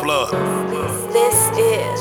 Flood. This is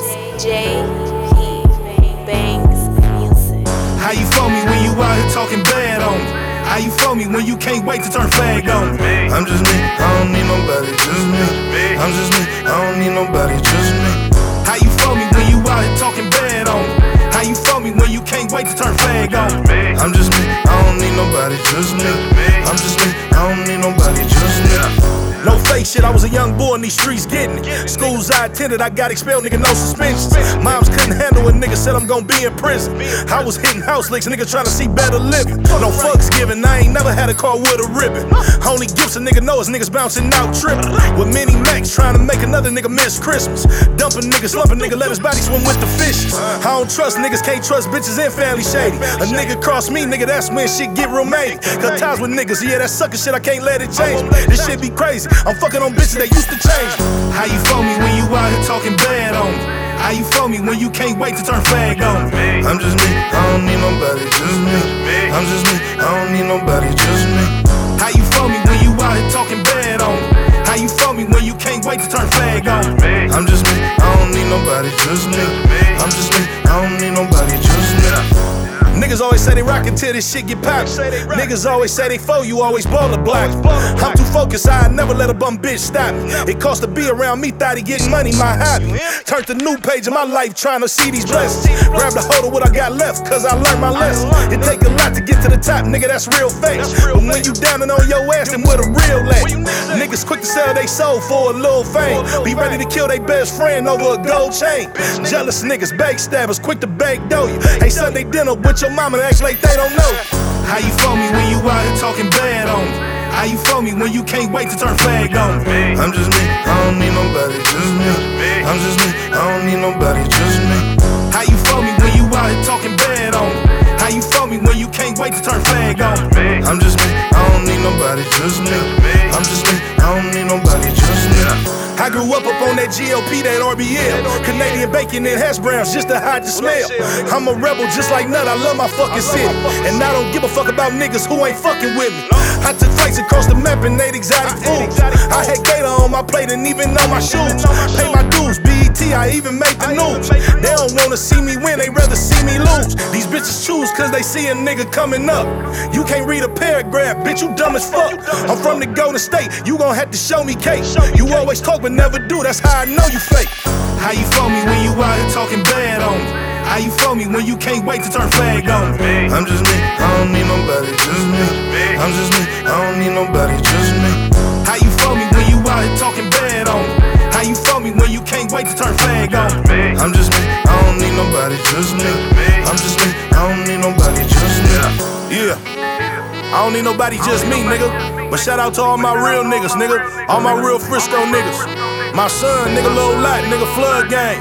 J.P. Banks Music. How you feel me when you out here talking bad on me? How you feel me when you can't wait to turn fag on me? I'm just me, I don't need nobody, just me. I'm just me, I don't need nobody, just me. How you feel me when you out here talking bad on me? How you feel me when you can't wait to turn fag on me? I'm just me, I don't need nobody, just me. I'm just me, I don't need nobody, just me. No fake shit, I was a young boy in these streets getting it. Schools I attended, I got expelled, nigga, no suspensions. Moms couldn't handle a nigga, said I'm gon' be in prison. I was hitting house licks, nigga trying to see better living. No fucks given, I ain't never had a car with a ribbon. Only gifts a nigga know is niggas bouncing out tripping. With mini Max trying to make another nigga miss Christmas. Dumping niggas, slumping nigga, let his body swim with the fishes. I don't trust niggas, can't trust bitches and family shady. A nigga cross me, nigga, that's when shit get real made. Cut ties with niggas, yeah, that sucker shit, I can't let it change me. This shit be crazy, I'm fucking on bitches that used to change me. How you feel me when you out here talking bad on me? How you feel me when you can't wait to turn fag on me? I'm just me, I don't need nobody, just me. I'm just me, I don't need nobody, just me. How you feel me when you out here talking bad on me? How you feel me when you can't wait to turn fag on me? I'm just me, I don't need nobody, just me. I'm just me, I don't need nobody, just me. Niggas always say they rockin' till this shit get poppin'. Niggas always say they foe, you always ball a block. I'm too focused, I never let a bum bitch stop me. It cost to be around me, thought he getting money, my hobby. Turned the new page of my life trying to see these blessings. Grab the hold of what I got left, cause I learned my lesson. It take a lot to get to the top, nigga, that's real fake. But when you down and on your ass, then with a real leg. Niggas quick to sell they soul for a little fame. Be ready to kill they best friend over a gold chain. Jealous niggas, backstabbers, quick to backdoor you. Hey, Sunday dinner with your mama act like they don't know. How you feel me when you out here talking bad on me? How you feel me when you can't wait to turn fag on me? I'm just me, I don't need nobody, just me. I'm just me, I don't need nobody, just me. How you feel me when you out here talking bad on me? How you feel me when you can't wait to turn fag on me? I'm just me, I don't need nobody, just me. I'm just me, I don't need nobody, just me. I grew up on that GLP, that RBL. Canadian bacon and hash browns just to hide the smell. I'm a rebel just like Nut, I love my fucking city. And I don't give a fuck about niggas who ain't fucking with me. I took flights across the map and ate exotic foods. I had Gator on my plate and even on my shoes. Pay my dues, BET, I even make the news. They don't wanna see me win, they rather see me lose. These bitches choose cause they see a nigga coming up. You can't read a paragraph, bitch, you dumb as fuck. I'm from the Golden State, you gon' have to show me cake. You always talk but never do, that's how I know you fake. How you feel me when you out here talking bad on me? How you feel me when you can't wait to turn fag on me? I'm just me, I don't need nobody, just me. I'm just me, I don't need nobody, just me. How you feel me when you out here talking bad on me? How you feel me when you can't wait to turn fag on me? I'm just me, I don't need nobody, just me. I'm just me, I don't need nobody, just me. Yeah, I don't need nobody, just me, nigga. But shout out to all my real niggas, nigga. All my real Frisco niggas. My son, nigga, Lil Lot, nigga, Flood Gang.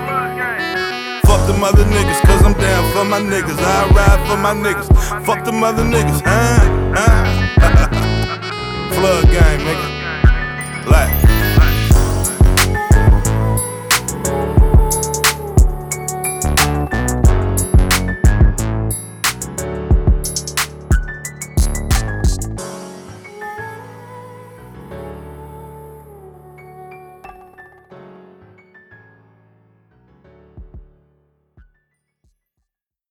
Fuck them other niggas, cause I'm down for my niggas. I ride for my niggas. Fuck them other niggas, Flood Gang, nigga. Like.